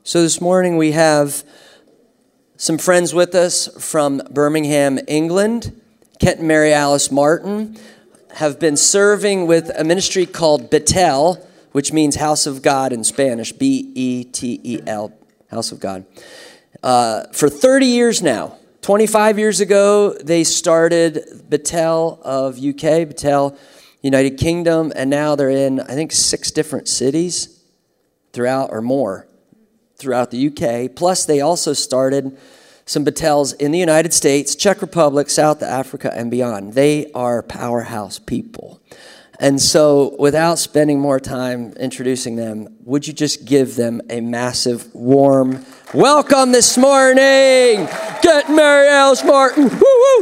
So this morning we have some friends with us from Birmingham, England. Kent and Mary Alice Martin have been serving with a ministry called Betel, which means House of God in Spanish, B-E-T-E-L, House of God, for 30 years now. 25 years ago, they started Betel of UK, Betel United Kingdom, and now they're in, I think, 6 different cities throughout the UK. Plus, they also started some Betels in the United States, Czech Republic, South Africa, and beyond. They are powerhouse people. And so, without spending more time introducing them, would you just give them a massive, warm welcome this morning? Get Mary Alice Martin. Woo-woo!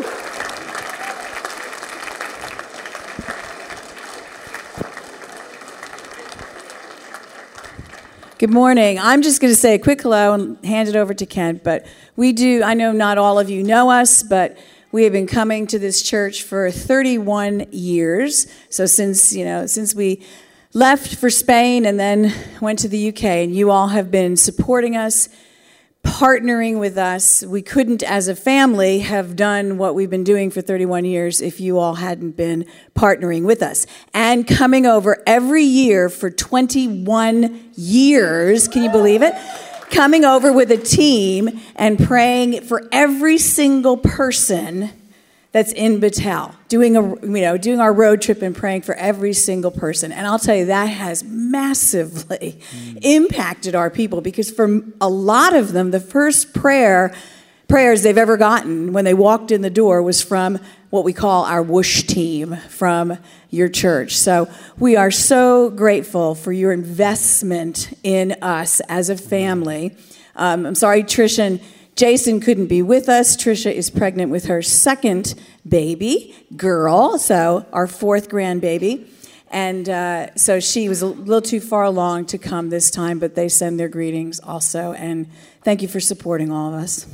Good morning. I'm just going to say a quick hello and hand it over to Kent. But I know not all of you know us, but we have been coming to this church for 31 years. So since we left for Spain and then went to the UK, and you all have been supporting us, partnering with us. We couldn't, as a family, have done what we've been doing for 31 years if you all hadn't been partnering with us. And coming over every year for 21 years, can you believe it? Coming over with a team and praying for every single person that's in Betel, doing our road trip and praying for every single person. And I'll tell you, that has massively impacted our people, because for a lot of them, the first prayers they've ever gotten when they walked in the door was from what we call our whoosh team from your church. So we are so grateful for your investment in us as a family. I'm sorry, Trish and Jason couldn't be with us. Trisha is pregnant with her second baby girl, so our 4th grandbaby. And so she was a little too far along to come this time, but they send their greetings also. And thank you for supporting all of us.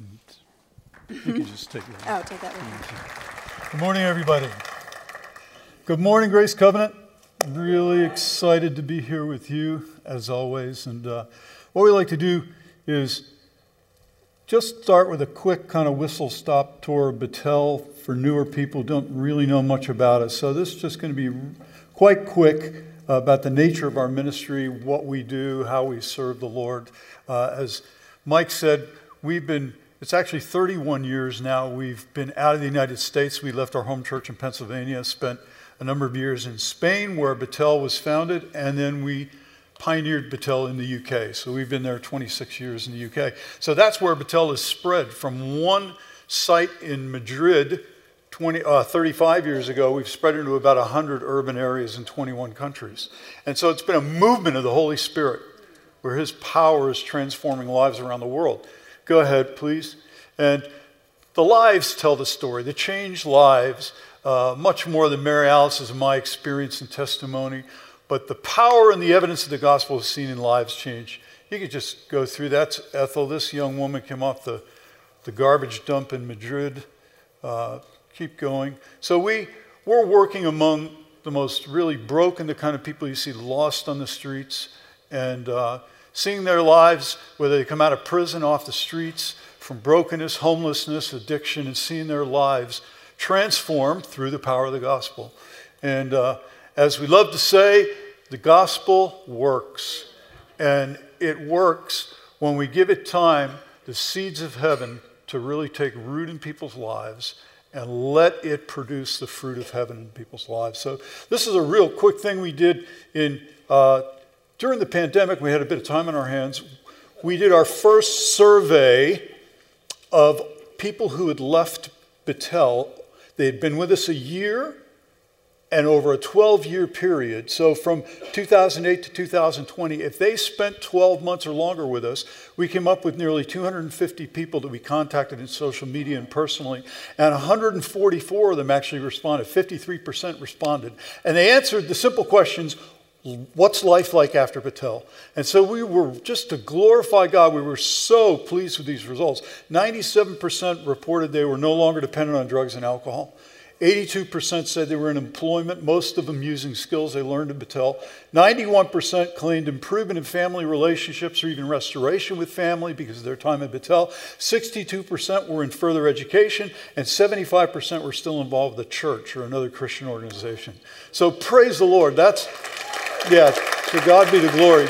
You can just take that. Oh, take that one. Good morning, everybody. Good morning, Grace Covenant. Really excited to be here with you, as always. And what we like to do is just start with a quick kind of whistle-stop tour of Betel for newer people who don't really know much about it. So this is just going to be quite quick about the nature of our ministry, what we do, how we serve the Lord. As Mike said, it's actually 31 years now. We've been out of the United States. We left our home church in Pennsylvania, spent a number of years in Spain where Betel was founded, and then we pioneered Betel in the UK. So we've been there 26 years in the UK. So that's where Betel is spread. From one site in Madrid 35 years ago, we've spread into about 100 urban areas in 21 countries. And so it's been a movement of the Holy Spirit where his power is transforming lives around the world. Go ahead, please. And the lives tell the story. The changed lives, much more than Mary Alice's and my experience and testimony. But the power and the evidence of the gospel is seen in lives change. You could just go through. That's Ethel. This young woman came off the garbage dump in Madrid. Keep going. So we're working among the most really broken, the kind of people you see lost on the streets, and seeing their lives, whether they come out of prison, off the streets, from brokenness, homelessness, addiction, and seeing their lives transformed through the power of the gospel. And as we love to say, the gospel works. And it works when we give it time, the seeds of heaven, to really take root in people's lives and let it produce the fruit of heaven in people's lives. So this is a real quick thing we did during the pandemic. We had a bit of time on our hands. We did our first survey of people who had left Betel. They had been with us a year and over a 12-year period. So from 2008 to 2020, if they spent 12 months or longer with us, we came up with nearly 250 people that we contacted in social media and personally, and 144 of them actually responded. 53% responded. And they answered the simple questions: what's life like after Betel? And so we were, just to glorify God, we were so pleased with these results. 97% reported they were no longer dependent on drugs and alcohol. 82% said they were in employment, most of them using skills they learned at Battelle. 91% claimed improvement in family relationships or even restoration with family because of their time at Battelle. 62% were in further education, and 75% were still involved with the church or another Christian organization. So praise the Lord. To God be the glory.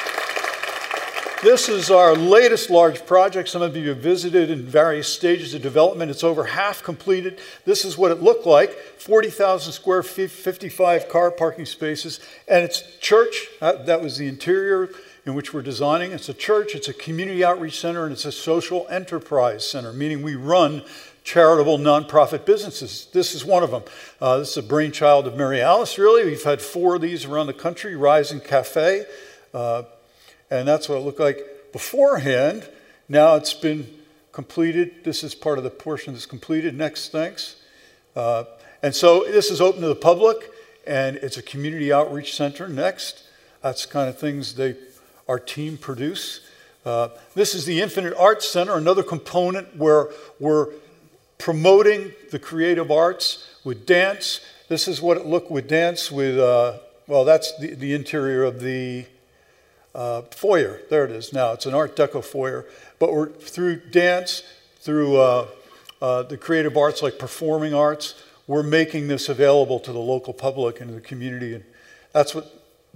This is our latest large project. Some of you have visited in various stages of development. It's over half completed. This is what it looked like. 40,000 square feet, 55 car parking spaces. And it's church. That was the interior in which we're designing. It's a church, it's a community outreach center, and it's a social enterprise center, meaning we run charitable nonprofit businesses. This is one of them. This is a brainchild of Mary Alice, really. We've had 4 of these around the country. Rising Cafe. And that's what it looked like beforehand. Now it's been completed. This is part of the portion that's completed. Next, thanks. And so this is open to the public, and it's a community outreach center. Next, that's the kind of things our team produce. This is the Infinite Arts Center, another component where we're promoting the creative arts with dance. This is what it looked with dance with, that's the interior of the foyer. There it is now. It's an Art Deco foyer. But we're through dance, through the creative arts like performing arts, we're making this available to the local public and to the community. And that's what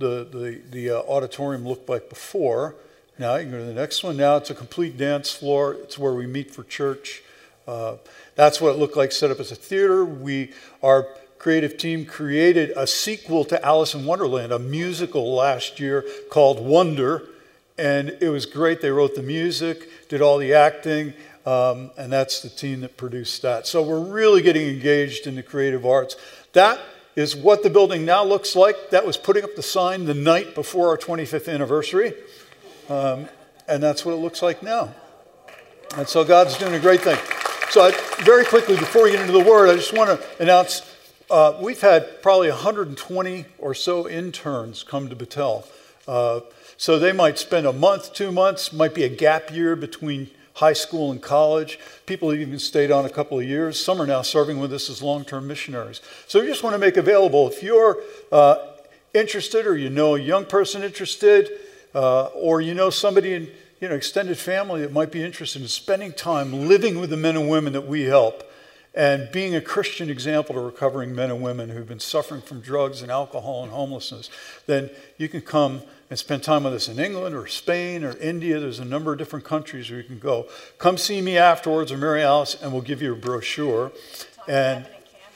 the auditorium looked like before. Now you can go to the next one. Now it's a complete dance floor. It's where we meet for church. That's what it looked like set up as a theater. Our creative team created a sequel to Alice in Wonderland, a musical last year called Wonder, and it was great. They wrote the music, did all the acting, and that's the team that produced that. So we're really getting engaged in the creative arts. That is what the building now looks like. That was putting up the sign the night before our 25th anniversary, and that's what it looks like now. And so God's doing a great thing. So very quickly, before we get into the Word, I just want to announce we've had probably 120 or so interns come to Battelle. So they might spend a month, 2 months, might be a gap year between high school and college. People have even stayed on a couple of years. Some are now serving with us as long-term missionaries. So we just want to make available, if you're interested or you know a young person interested or you know somebody in extended family that might be interested in spending time living with the men and women that we help, and being a Christian example to recovering men and women who've been suffering from drugs and alcohol and homelessness, then you can come and spend time with us in England or Spain or India. There's a number of different countries where you can go. Come see me afterwards or Mary Alice, and we'll give you a brochure. And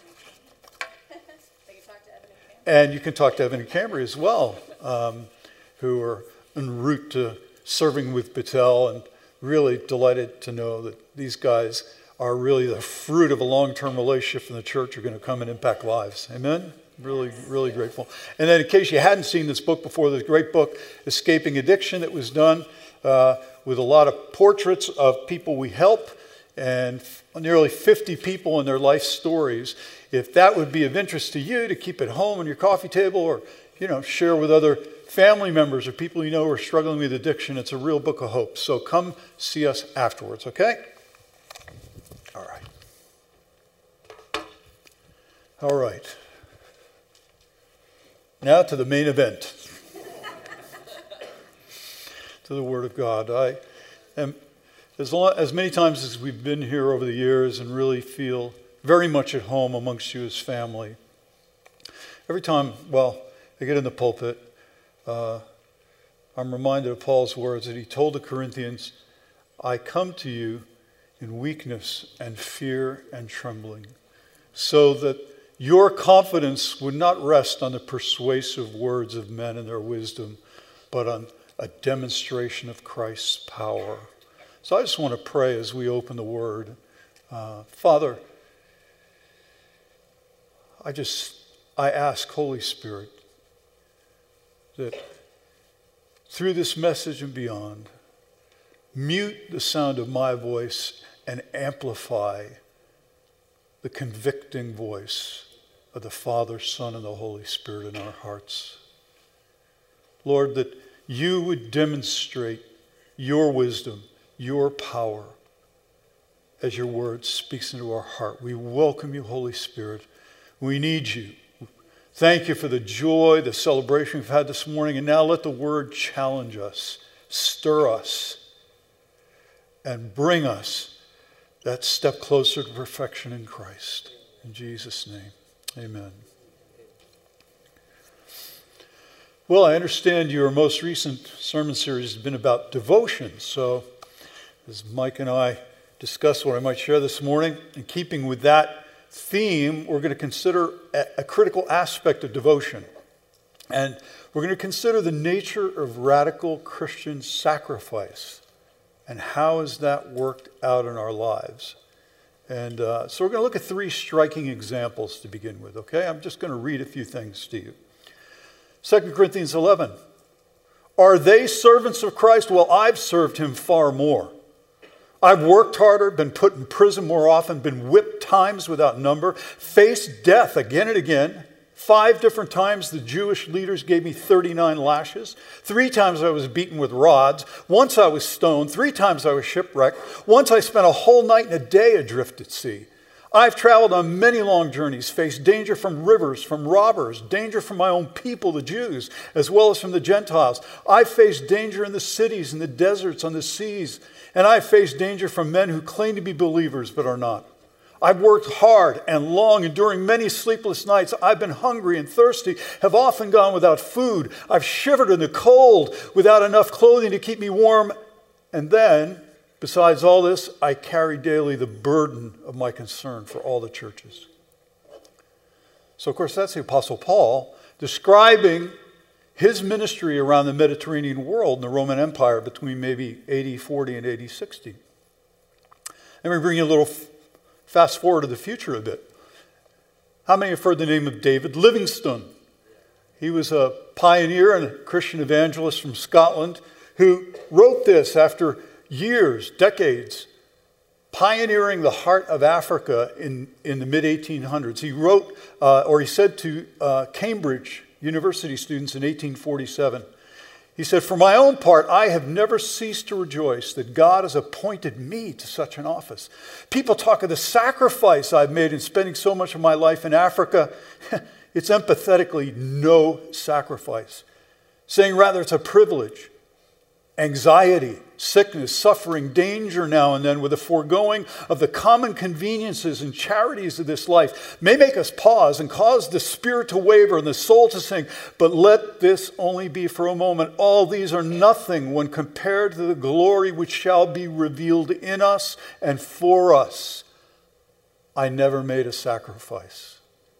you can talk to Evan and Camry as well, who are en route to serving with Battelle, and really delighted to know that these guys are really the fruit of a long-term relationship from the church are going to come and impact lives. Amen? Really, really grateful. And then in case you hadn't seen this book before, there's a great book, Escaping Addiction, that was done with a lot of portraits of people we help and nearly 50 people and their life stories. If that would be of interest to you to keep at home on your coffee table or, share with other family members or people you know who are struggling with addiction, it's a real book of hope. So come see us afterwards, okay? All right. Now to the main event. To the Word of God. I am, as many times as we've been here over the years and really feel very much at home amongst you as family, every time, I get in the pulpit, I'm reminded of Paul's words that he told the Corinthians, I come to you in weakness and fear and trembling, so that your confidence would not rest on the persuasive words of men and their wisdom, but on a demonstration of Christ's power. So I just want to pray as we open the Word. Father, I ask, Holy Spirit, that through this message and beyond, mute the sound of my voice and amplify the convicting voice of the Father, Son, and the Holy Spirit in our hearts. Lord, that you would demonstrate your wisdom, your power, as your word speaks into our heart. We welcome you, Holy Spirit. We need you. Thank you for the joy, the celebration we've had this morning. And now let the word challenge us, stir us, and bring us that step closer to perfection in Christ. In Jesus' name, amen. Well, I understand your most recent sermon series has been about devotion. So as Mike and I discuss what I might share this morning, in keeping with that theme, we're going to consider a critical aspect of devotion. And we're going to consider the nature of radical Christian sacrifice and how has that worked out in our lives. And so we're going to look at three striking examples to begin with, okay? I'm just going to read a few things to you. 2 Corinthians 11. Are they servants of Christ? Well, I've served him far more. I've worked harder, been put in prison more often, been whipped times without number, faced death again and again. 5 different times the Jewish leaders gave me 39 lashes. 3 times I was beaten with rods. Once I was stoned. 3 times I was shipwrecked. Once I spent a whole night and a day adrift at sea. I've traveled on many long journeys, faced danger from rivers, from robbers, danger from my own people, the Jews, as well as from the Gentiles. I've faced danger in the cities, in the deserts, on the seas, and I've faced danger from men who claim to be believers but are not. I've worked hard and long, enduring many sleepless nights. I've been hungry and thirsty, have often gone without food. I've shivered in the cold without enough clothing to keep me warm. And then, besides all this, I carry daily the burden of my concern for all the churches. So, of course, that's the Apostle Paul describing his ministry around the Mediterranean world in the Roman Empire between maybe AD 40 and AD 60. Let me bring you a little fast forward to the future a bit. How many have heard the name of David Livingstone? He was a pioneer and a Christian evangelist from Scotland who wrote this after years, decades, pioneering the heart of Africa in the mid-1800s. He wrote, he said to Cambridge University students in 1847, he said, "For my own part, I have never ceased to rejoice that God has appointed me to such an office. People talk of the sacrifice I've made in spending so much of my life in Africa. It's empathetically no sacrifice, saying rather it's a privilege. Anxiety, sickness, suffering, danger now and then with the foregoing of the common conveniences and charities of this life may make us pause and cause the spirit to waver and the soul to sink, but let this only be for a moment. All these are nothing when compared to the glory which shall be revealed in us and for us. I never made a sacrifice."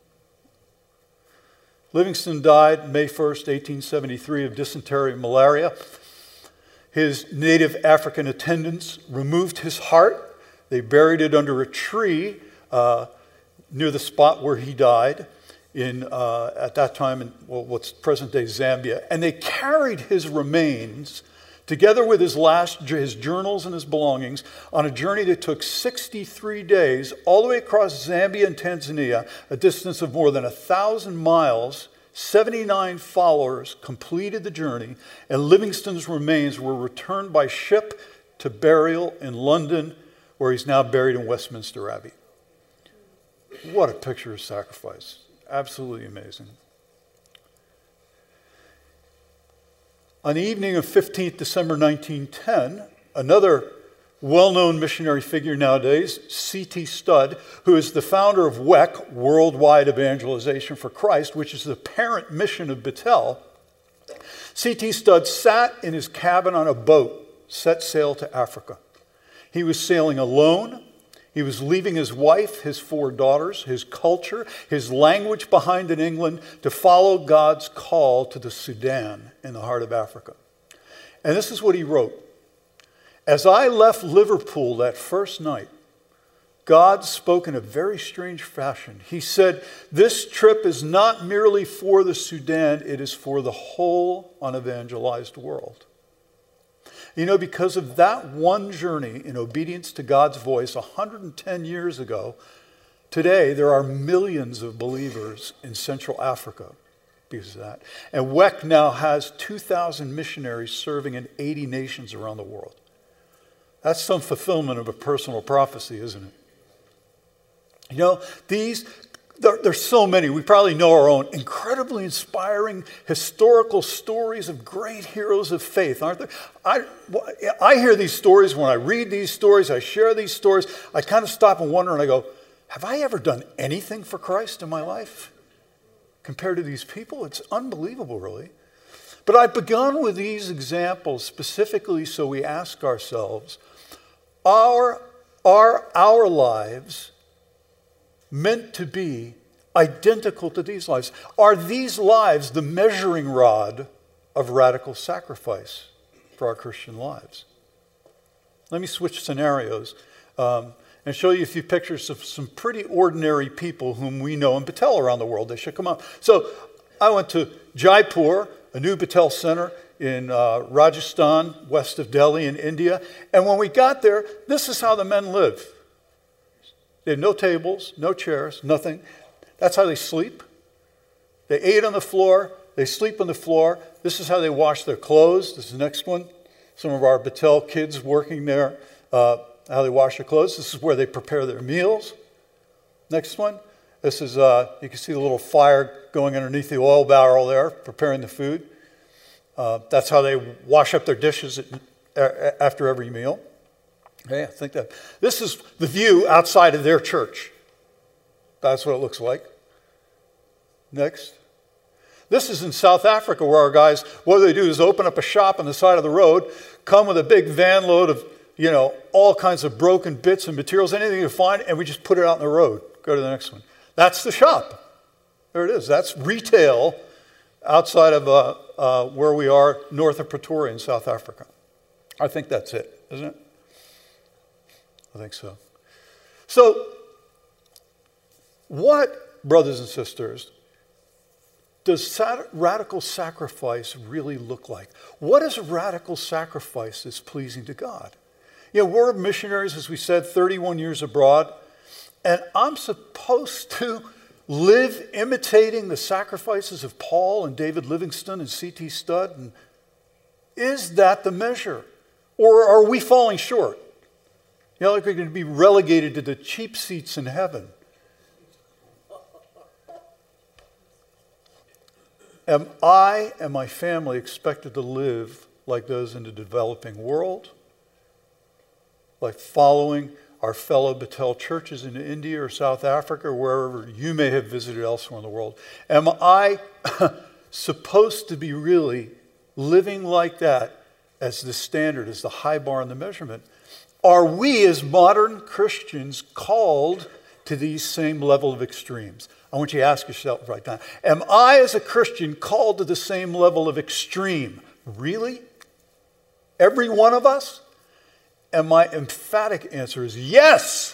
Livingstone died May 1st, 1873 of dysentery and malaria. His native African attendants removed his heart. They buried it under a tree near the spot where he died at that time in what's present-day Zambia. And they carried his remains together with his journals and his belongings on a journey that took 63 days all the way across Zambia and Tanzania, a distance of more than 1,000 miles. 79 followers completed the journey, and Livingstone's remains were returned by ship to burial in London, where he's now buried in Westminster Abbey. What a picture of sacrifice. Absolutely amazing. On the evening of 15th December 1910, another well-known missionary figure nowadays, C.T. Studd, who is the founder of WEC, Worldwide Evangelization for Christ, which is the parent mission of Bethel. C.T. Studd sat in his cabin on a boat, set sail to Africa. He was sailing alone. He was leaving his wife, his 4 daughters, his culture, his language behind in England to follow God's call to the Sudan in the heart of Africa. And this is what he wrote. "As I left Liverpool that first night, God spoke in a very strange fashion. He said, 'This trip is not merely for the Sudan, it is for the whole unevangelized world.'" You know, because of that one journey in obedience to God's voice 110 years ago, today there are millions of believers in Central Africa because of that. And WEC now has 2,000 missionaries serving in 80 nations around the world. That's some fulfillment of a personal prophecy, isn't it? You know, there's so many. We probably know our own incredibly inspiring historical stories of great heroes of faith, aren't there? I hear these stories. When I read these stories, I share these stories, I kind of stop and wonder, and I go, have I ever done anything for Christ in my life compared to these people? It's unbelievable, really. But I've begun with these examples specifically so we ask ourselves, are our lives meant to be identical to these lives? Are these lives the measuring rod of radical sacrifice for our Christian lives? Let me switch scenarios and show you a few pictures of some pretty ordinary people whom we know in Bethel around the world. They should come up. So I went to Jaipur, a new Bethel center in Rajasthan, west of Delhi in India. And when we got there, this is how the men live. They have no tables, no chairs, nothing. That's how they sleep. They ate on the floor. They sleep on the floor. This is how they wash their clothes. This is the next one. Some of our Bethel kids working there, how they wash their clothes. This is where they prepare their meals. Next one. This is, you can see the little fire going underneath the oil barrel there, preparing the food. That's how they wash up their dishes after every meal. Yeah, I think that. This is the view outside of their church. That's what it looks like. Next. This is in South Africa where our guys, what they do is open up a shop on the side of the road, come with a big van load of, all kinds of broken bits and materials, anything you find, and we just put it out on the road. Go to the next one. That's the shop. There it is. That's retail outside of where we are, north of Pretoria in South Africa. I think that's it, isn't it? I think so. So, what, brothers and sisters, does radical sacrifice really look like? What is radical sacrifice that's pleasing to God? We're missionaries, as we said, 31 years abroad, and I'm supposed to live imitating the sacrifices of Paul and David Livingstone and C.T. Studd. And is that the measure? Or are we falling short? Like we're going to be relegated to the cheap seats in heaven. Am I and my family expected to live like those in the developing world? Like following our fellow Bethel churches in India or South Africa or wherever you may have visited elsewhere in the world? Am I supposed to be really living like that as the standard, as the high bar and the measurement? Are we as modern Christians called to these same level of extremes? I want you to ask yourself right now, am I as a Christian called to the same level of extreme? Really? Every one of us? And my emphatic answer is yes,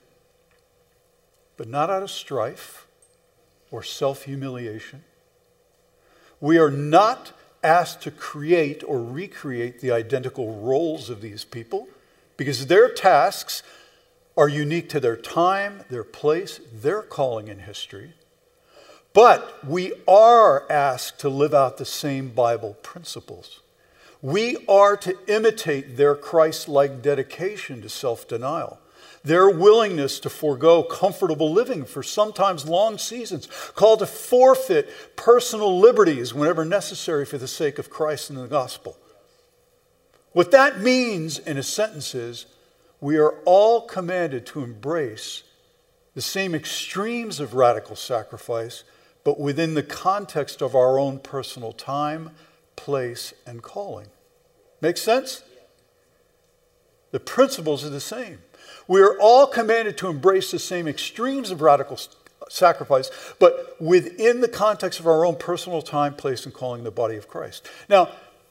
but not out of strife or self-humiliation. We are not asked to create or recreate the identical roles of these people because their tasks are unique to their time, their place, their calling in history. But we are asked to live out the same Bible principles. We are to imitate their Christ-like dedication to self-denial, their willingness to forego comfortable living for sometimes long seasons, called to forfeit personal liberties whenever necessary for the sake of Christ and the gospel. What that means, in a sentence, is we are all commanded to embrace the same extremes of radical sacrifice, but within the context of our own personal time, place, and calling. Make sense? The principles are the same. We are all commanded to embrace the same extremes of radical sacrifice, but within the context of our own personal time, place, and calling in the body of Christ. Now,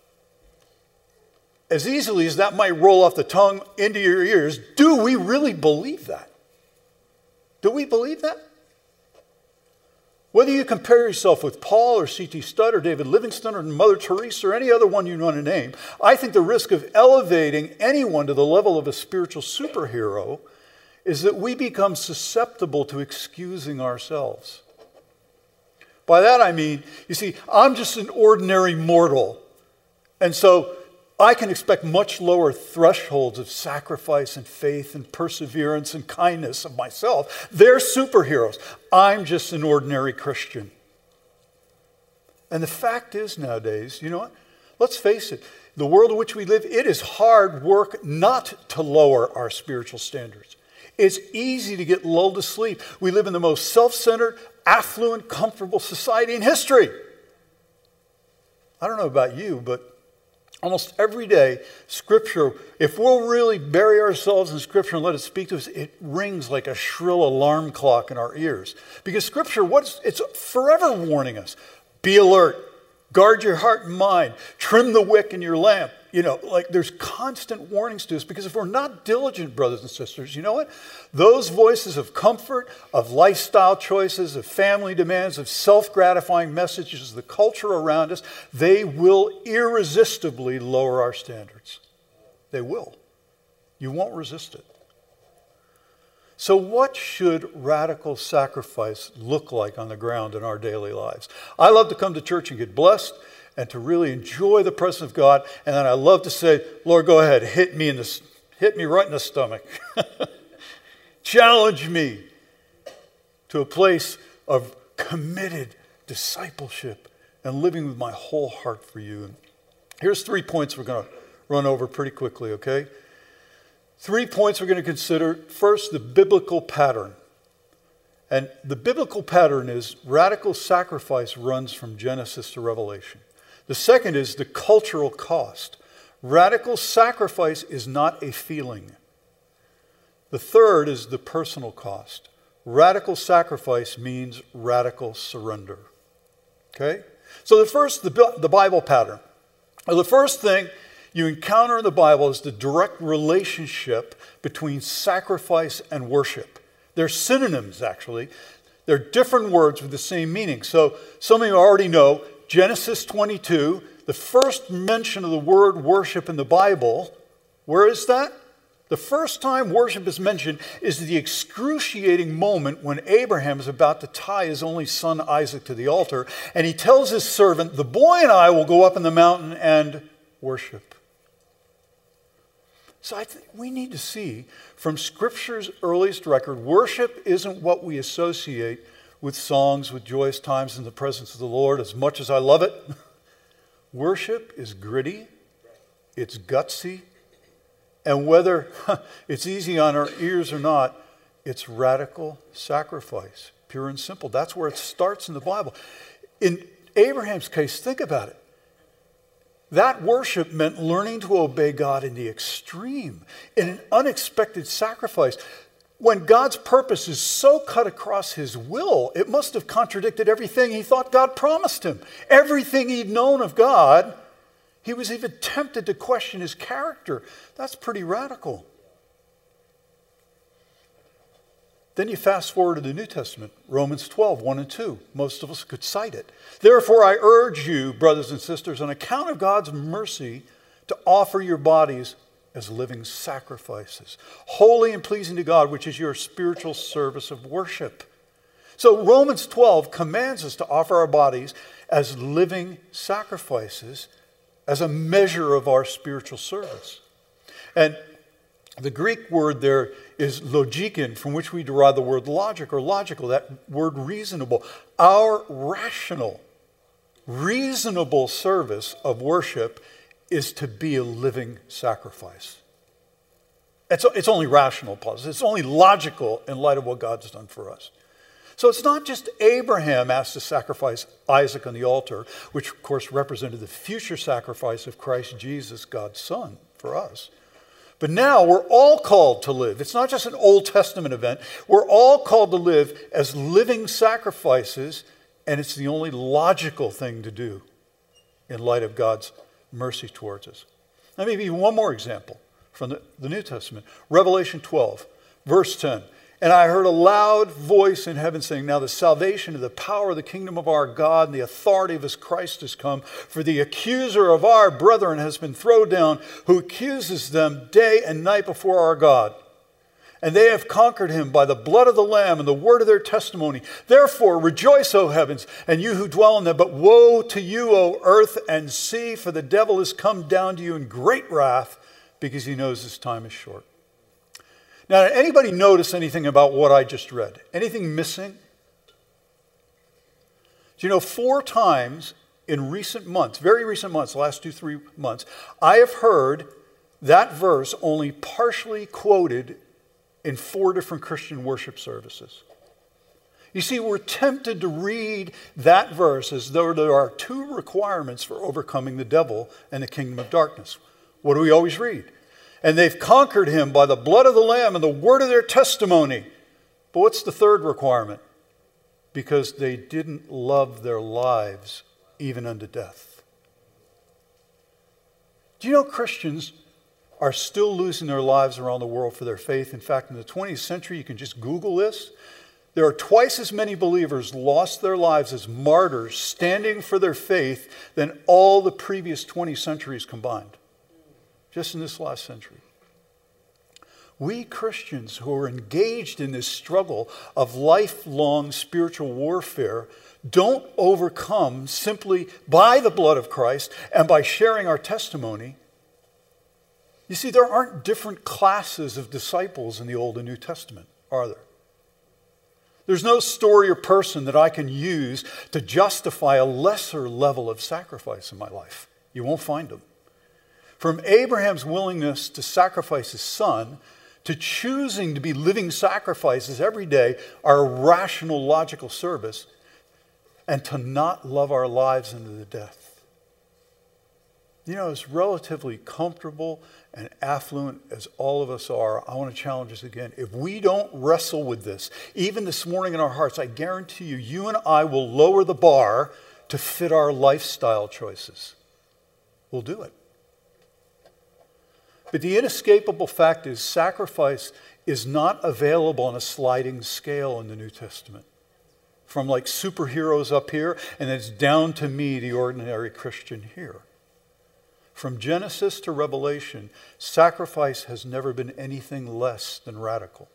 as easily as that might roll off the tongue into your ears, do we really believe that? Do we believe that? Whether you compare yourself with Paul or C.T. Studd or David Livingstone or Mother Teresa or any other one you want to name, I think the risk of elevating anyone to the level of a spiritual superhero is that we become susceptible to excusing ourselves. By that I mean, you see, I'm just an ordinary mortal. And so I can expect much lower thresholds of sacrifice and faith and perseverance and kindness of myself. They're superheroes. I'm just an ordinary Christian. And the fact is nowadays, you know what? Let's face it. The world in which we live, it is hard work not to lower our spiritual standards. It's easy to get lulled to sleep. We live in the most self-centered, affluent, comfortable society in history. I don't know about you, but almost every day, Scripture, if we'll really bury ourselves in Scripture and let it speak to us, it rings like a shrill alarm clock in our ears. Because Scripture, it's forever warning us. Be alert. Guard your heart and mind. Trim the wick in your lamp. There's constant warnings to us, because if we're not diligent, brothers and sisters, you know what? Those voices of comfort, of lifestyle choices, of family demands, of self-gratifying messages of the culture around us, they will irresistibly lower our standards. They will. You won't resist it. So what should radical sacrifice look like on the ground in our daily lives? I love to come to church and get blessed and to really enjoy the presence of God. And then I love to say, Lord, go ahead, hit me right in the stomach. Challenge me to a place of committed discipleship and living with my whole heart for you. And here's 3 points we're going to run over pretty quickly, okay? 3 points we're going to consider. First, the biblical pattern. And the biblical pattern is radical sacrifice runs from Genesis to Revelation. The second is the cultural cost. Radical sacrifice is not a feeling. The third is the personal cost. Radical sacrifice means radical surrender. Okay? So the Bible pattern. The first thing you encounter in the Bible is the direct relationship between sacrifice and worship. They're synonyms, actually. They're different words with the same meaning. So some of you already know Genesis 22, the first mention of the word worship in the Bible. Where is that? The first time worship is mentioned is the excruciating moment when Abraham is about to tie his only son Isaac to the altar, and he tells his servant, the boy and I will go up in the mountain and worship. So I think we need to see from Scripture's earliest record, worship isn't what we associate with songs, with joyous times in the presence of the Lord, as much as I love it. Worship is gritty, it's gutsy, and whether it's easy on our ears or not, it's radical sacrifice, pure and simple. That's where it starts in the Bible. In Abraham's case, think about it. That worship meant learning to obey God in the extreme, in an unexpected sacrifice. When God's purpose is so cut across his will, it must have contradicted everything he thought God promised him. Everything he'd known of God, he was even tempted to question his character. That's pretty radical. Then you fast forward to the New Testament, Romans 12, 1 and 2. Most of us could cite it. Therefore, I urge you, brothers and sisters, on account of God's mercy, to offer your bodies as living sacrifices, holy and pleasing to God, which is your spiritual service of worship. So Romans 12 commands us to offer our bodies as living sacrifices as a measure of our spiritual service. And the Greek word there is logikin, from which we derive the word logic or logical, that word reasonable. Our rational, reasonable service of worship is to be a living sacrifice. It's only rational, Paul. It's only logical in light of what God's done for us. So it's not just Abraham asked to sacrifice Isaac on the altar, which of course represented the future sacrifice of Christ Jesus, God's Son, for us. But now we're all called to live. It's not just an Old Testament event. We're all called to live as living sacrifices, and it's the only logical thing to do in light of God's mercy towards us. Let me give you one more example from the New Testament. Revelation 12, verse 10. And I heard a loud voice in heaven saying, now the salvation and the power of the kingdom of our God and the authority of his Christ has come. For the accuser of our brethren has been thrown down, who accuses them day and night before our God. And they have conquered him by the blood of the Lamb and the word of their testimony. Therefore, rejoice, O heavens, and you who dwell in them. But woe to you, O earth and sea, for the devil has come down to you in great wrath, because he knows his time is short. Now, did anybody notice anything about what I just read? Anything missing? Do you know, 4 times in recent months, very recent months, the last 2-3 months, I have heard that verse only partially quoted in 4 different Christian worship services. You see, we're tempted to read that verse as though there are 2 requirements for overcoming the devil and the kingdom of darkness. What do we always read? And they've conquered him by the blood of the Lamb and the word of their testimony. But what's the third requirement? Because they didn't love their lives even unto death. Do you know Christians are still losing their lives around the world for their faith? In fact, in the 20th century, you can just Google this. There are twice as many believers lost their lives as martyrs standing for their faith than all the previous 20 centuries combined. Just in this last century. We Christians who are engaged in this struggle of lifelong spiritual warfare don't overcome simply by the blood of Christ and by sharing our testimony. You see, there aren't different classes of disciples in the Old and New Testament, are there? There's no story or person that I can use to justify a lesser level of sacrifice in my life. You won't find them. From Abraham's willingness to sacrifice his son to choosing to be living sacrifices every day, our rational, logical service, and to not love our lives into the death. You know, as relatively comfortable and affluent as all of us are, I want to challenge us again. If we don't wrestle with this, even this morning in our hearts, I guarantee you, you and I will lower the bar to fit our lifestyle choices. We'll do it. But the inescapable fact is sacrifice is not available on a sliding scale in the New Testament. From like superheroes up here, and it's down to me, the ordinary Christian here. From Genesis to Revelation, sacrifice has never been anything less than radical.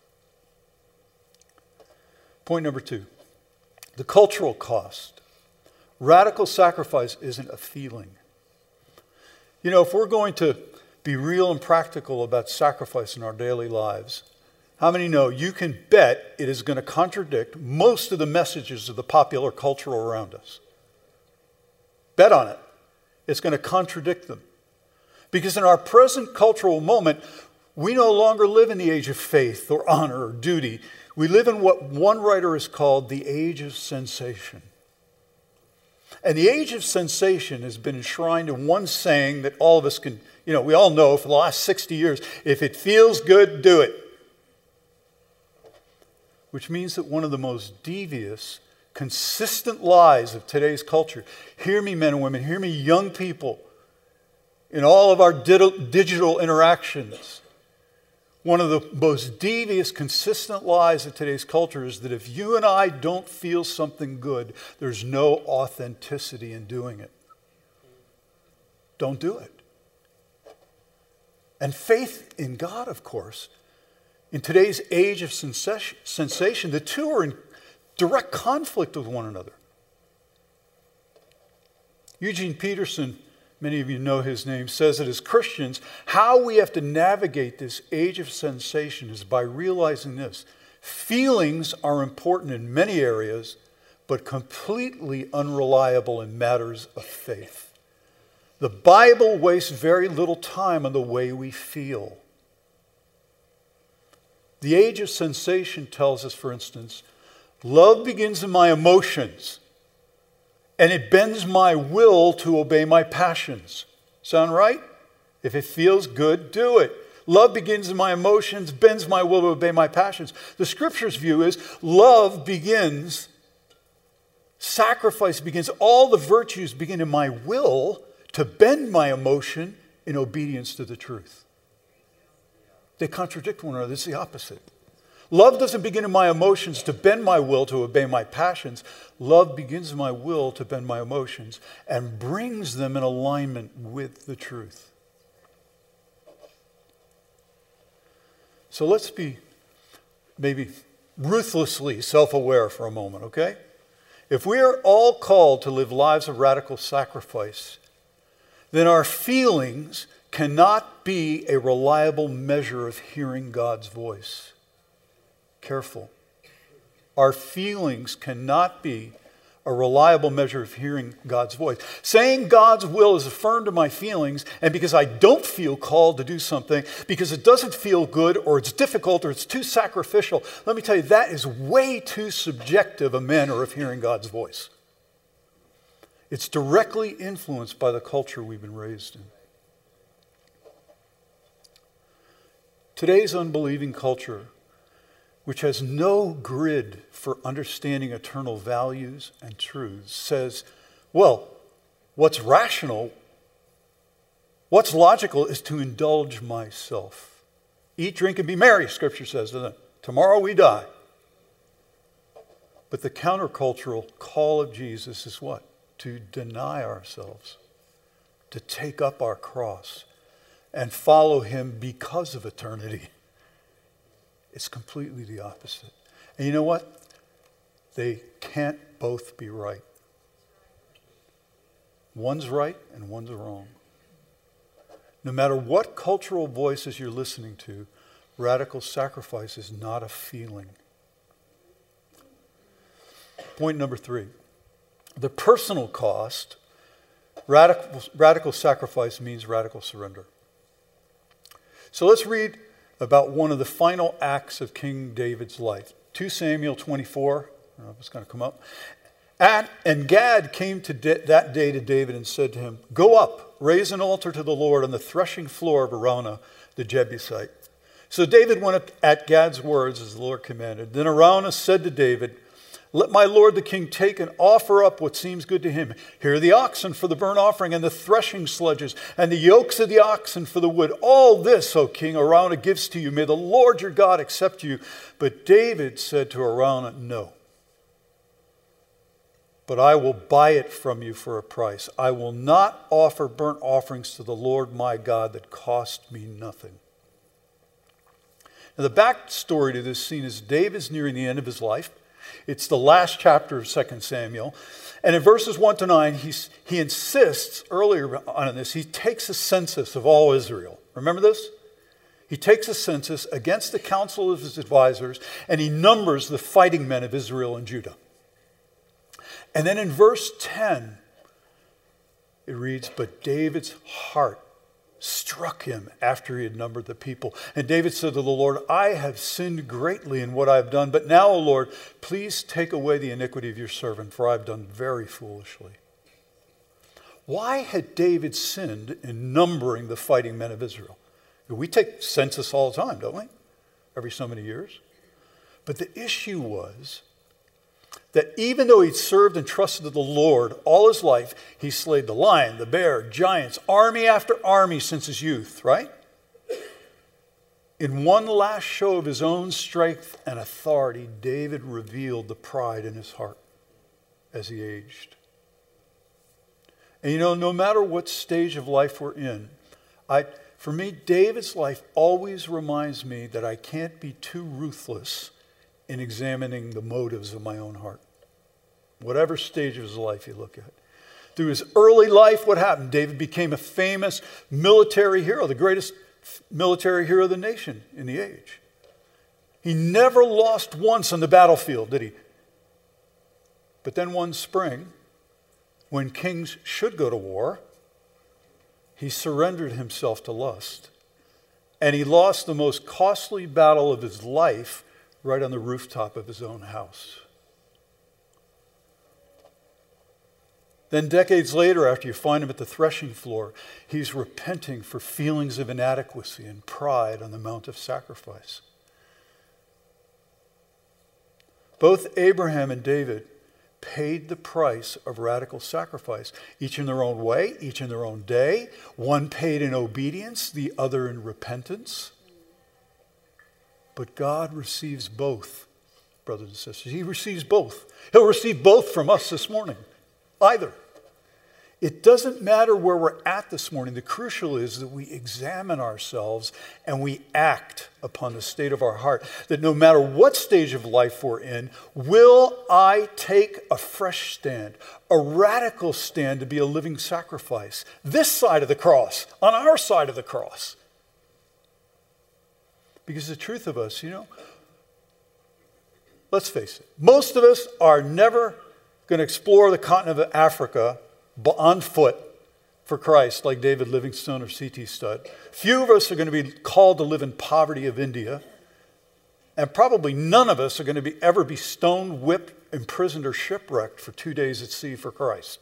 Point number 2, the cultural cost. Radical sacrifice isn't a feeling. You know, if we're going to be real and practical about sacrifice in our daily lives, how many know you can bet it is going to contradict most of the messages of the popular culture around us? Bet on it. It's going to contradict them. Because in our present cultural moment, we no longer live in the age of faith or honor or duty. We live in what one writer has called the age of sensation. And the age of sensation has been enshrined in one saying that all of us can, we all know for the last 60 years, if it feels good, do it. Which means that one of the most devious, consistent lies of today's culture, hear me men and women, hear me young people, in all of our digital interactions, one of the most devious, consistent lies of today's culture is that if you and I don't feel something good, there's no authenticity in doing it. Don't do it. And faith in God, of course, in today's age of sensation, the two are in direct conflict with one another. Eugene Peterson, many of you know his name, says that as Christians, how we have to navigate this age of sensation is by realizing this. Feelings are important in many areas, but completely unreliable in matters of faith. The Bible wastes very little time on the way we feel. The age of sensation tells us, for instance, love begins in my emotions, and it bends my will to obey my passions. Sound right? If it feels good, do it. Love begins in my emotions, bends my will to obey my passions. The Scripture's view is love begins, sacrifice begins, all the virtues begin in my will to bend my emotion in obedience to the truth. They contradict one another. It's the opposite. Love doesn't begin in my emotions to bend my will to obey my passions. Love begins in my will to bend my emotions and brings them in alignment with the truth. So let's be maybe ruthlessly self-aware for a moment, okay? If we are all called to live lives of radical sacrifice, then our feelings cannot be a reliable measure of hearing God's voice. Careful. Our feelings cannot be a reliable measure of hearing God's voice. Saying God's will is affirmed to my feelings, and because I don't feel called to do something, because it doesn't feel good, or it's difficult, or it's too sacrificial, let me tell you, that is way too subjective a manner of hearing God's voice. It's directly influenced by the culture we've been raised in. Today's unbelieving culture, which has no grid for understanding eternal values and truths, says, well, what's rational, what's logical is to indulge myself. Eat, drink, and be merry, Scripture says, doesn't it? Tomorrow we die. But the countercultural call of Jesus is what? To deny ourselves, to take up our cross, and follow him because of eternity. It's completely the opposite. And you know what? They can't both be right. One's right and one's wrong. No matter what cultural voices you're listening to, radical sacrifice is not a feeling. Point number 3. The personal cost, radical sacrifice means radical surrender. So let's read about one of the final acts of King David's life. 2 Samuel 24. I don't know if it's going to come up. And Gad came that day to David and said to him, "Go up, raise an altar to the Lord on the threshing floor of Araunah the Jebusite." So David went up at Gad's words as the Lord commanded. Then Araunah said to David, "Let my lord the king take and offer up what seems good to him. Here are the oxen for the burnt offering and the threshing sledges and the yokes of the oxen for the wood. All this, O king, Araunah gives to you. May the Lord your God accept you." But David said to Araunah, "No. But I will buy it from you for a price. I will not offer burnt offerings to the Lord my God that cost me nothing." Now the backstory to this scene is David's nearing the end of his life. It's the last chapter of 2 Samuel. And in verses 1 to 9, he insists earlier on in this, he takes a census of all Israel. Remember this? He takes a census against the council of his advisors, and he numbers the fighting men of Israel and Judah. And then in verse 10, it reads, "But David's heart struck him after he had numbered the people. And David said to the Lord, I have sinned greatly in what I have done. But now, O Lord, please take away the iniquity of your servant, for I have done very foolishly." Why had David sinned in numbering the fighting men of Israel? We take census all the time, don't we? Every so many years. But the issue was that even though he'd served and trusted the Lord all his life, he slayed the lion, the bear, giants, army after army since his youth, right? In one last show of his own strength and authority, David revealed the pride in his heart as he aged. And you know, no matter what stage of life we're in, for me, David's life always reminds me that I can't be too ruthless in examining the motives of my own heart. Whatever stage of his life you look at. Through his early life, what happened? David became a famous military hero, the greatest military hero of the nation in the age. He never lost once on the battlefield, did he? But then one spring, when kings should go to war, he surrendered himself to lust. And he lost the most costly battle of his life right on the rooftop of his own house. Then decades later, after you find him at the threshing floor, he's repenting for feelings of inadequacy and pride on the Mount of Sacrifice. Both Abraham and David paid the price of radical sacrifice, each in their own way, each in their own day. One paid in obedience, the other in repentance. But God receives both, brothers and sisters. He receives both. He'll receive both from us this morning. Either. It doesn't matter where we're at this morning. The crucial is that we examine ourselves and we act upon the state of our heart. That no matter what stage of life we're in, will I take a fresh stand, a radical stand to be a living sacrifice? This side of the cross, on our side of the cross. Because the truth of us, let's face it, most of us are never going to explore the continent of Africa on foot for Christ, like David Livingstone or C.T. Studd. Few of us are going to be called to live in poverty of India. And probably none of us are going to ever be stoned, whipped, imprisoned, or shipwrecked for 2 days at sea for Christ.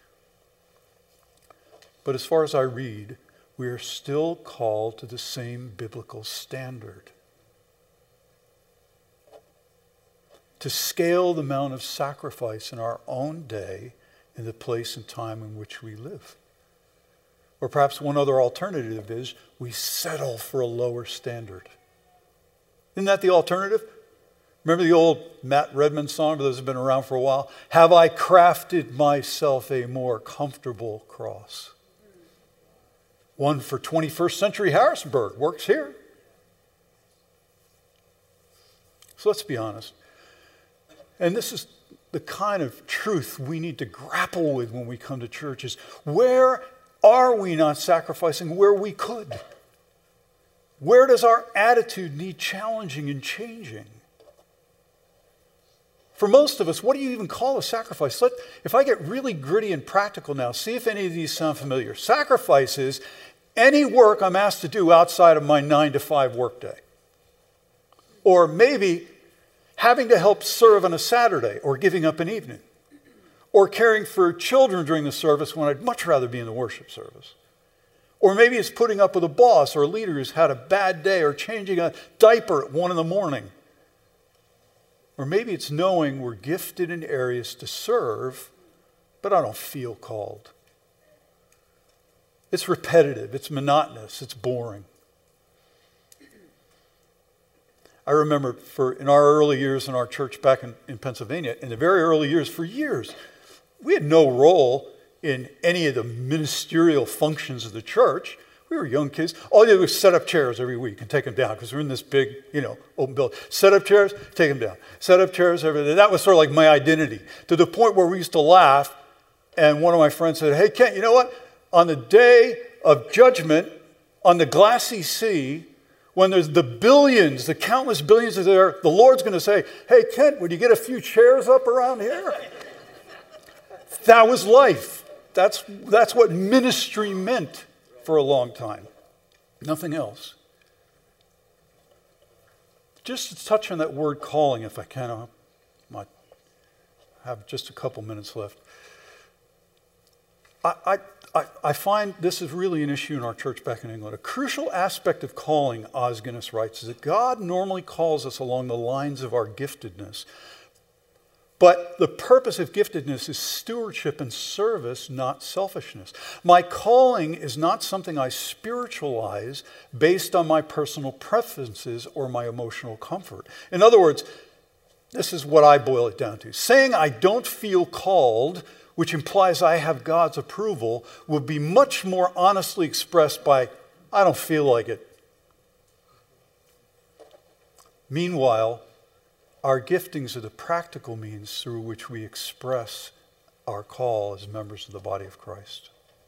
But as far as I read, we are still called to the same biblical standard. To scale the amount of sacrifice in our own day in the place and time in which we live. Or perhaps one other alternative is we settle for a lower standard. Isn't that the alternative? Remember the old Matt Redman song, for those who have been around for a while? Have I crafted myself a more comfortable cross? One for 21st century Harrisburg works here. So let's be honest. And this is the kind of truth we need to grapple with when we come to church is, where are we not sacrificing where we could? Where does our attitude need challenging and changing? For most of us, what do you even call a sacrifice? If I get really gritty and practical now, see if any of these sound familiar. Sacrifice is any work I'm asked to do outside of my 9-to-5 workday. Or maybe having to help serve on a Saturday, or giving up an evening, or caring for children during the service when I'd much rather be in the worship service. Or maybe it's putting up with a boss or a leader who's had a bad day, or changing a diaper at 1 a.m. Or maybe it's knowing we're gifted in areas to serve, but I don't feel called. It's repetitive, it's monotonous, it's boring. I remember in our early years in our church back in Pennsylvania, in the very early years, for years, we had no role in any of the ministerial functions of the church. We were young kids. All you did was set up chairs every week and take them down, because we're in this big, open building. Set up chairs, take them down. Set up chairs, everything. That was sort of like my identity, to the point where we used to laugh. And one of my friends said, "Hey, Kent, you know what? On the day of judgment, on the glassy sea, when there's the countless billions are there, the Lord's going to say, 'Hey, Kent, would you get a few chairs up around here?'" That was life. That's what ministry meant for a long time. Nothing else. Just to touch on that word calling, if I can. I might have just a couple minutes left. I find this is really an issue in our church back in England. A crucial aspect of calling, Os Guinness writes, is that God normally calls us along the lines of our giftedness. But the purpose of giftedness is stewardship and service, not selfishness. My calling is not something I spiritualize based on my personal preferences or my emotional comfort. In other words, this is what I boil it down to. Saying I don't feel called, which implies I have God's approval, will be much more honestly expressed by, "I don't feel like it." Meanwhile, our giftings are the practical means through which we express our call as members of the body of Christ.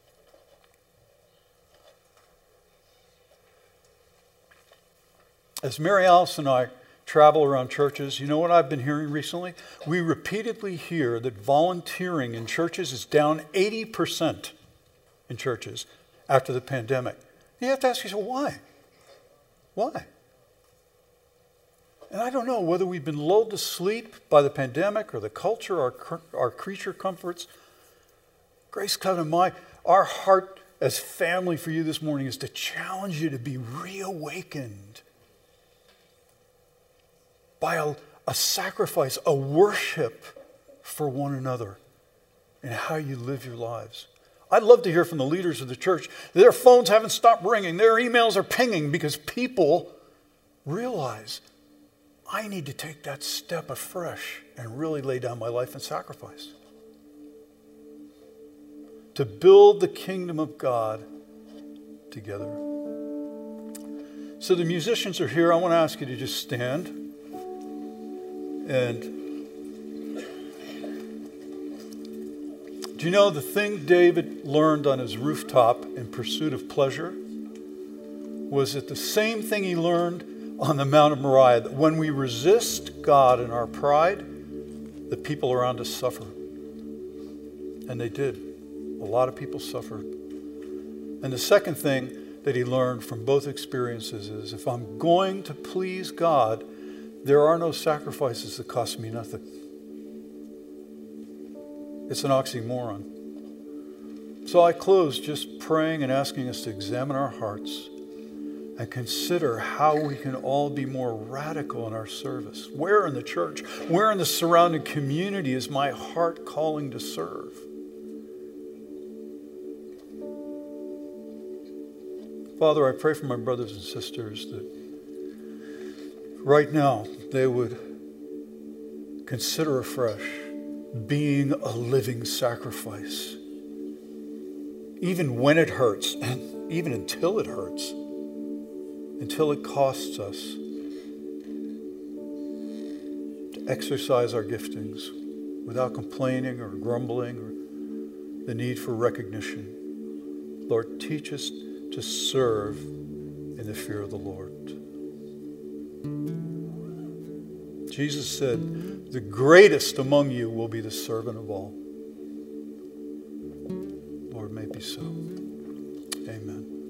As Mary Alice and I travel around churches, you know what I've been hearing recently? We repeatedly hear that volunteering in churches is down 80% in churches after the pandemic. You have to ask yourself, why? Why? And I don't know whether we've been lulled to sleep by the pandemic or the culture, our creature comforts. Grace Covenant, our heart as family for you this morning is to challenge you to be reawakened by a sacrifice, a worship for one another and how you live your lives. I'd love to hear from the leaders of the church. Their phones haven't stopped ringing. Their emails are pinging because people realize I need to take that step afresh and really lay down my life in sacrifice. to build the kingdom of God together. So the musicians are here. I want to ask you to just stand. And do you know the thing David learned on his rooftop in pursuit of pleasure was it the same thing he learned on the Mount of Moriah, that when we resist God in our pride, the people around us suffer. And they did. A lot of people suffered. And the second thing that he learned from both experiences is, if I'm going to please God, there are no sacrifices that cost me nothing. It's an oxymoron. So I close just praying and asking us to examine our hearts and consider how we can all be more radical in our service. Where in the church, where in the surrounding community is my heart calling to serve? Father, I pray for my brothers and sisters that right now they would consider afresh being a living sacrifice. Even when it hurts, and even until it hurts, until it costs us to exercise our giftings without complaining or grumbling or the need for recognition. Lord, teach us to serve in the fear of the Lord. Jesus said, the greatest among you will be the servant of all. Lord, may it be so. Amen.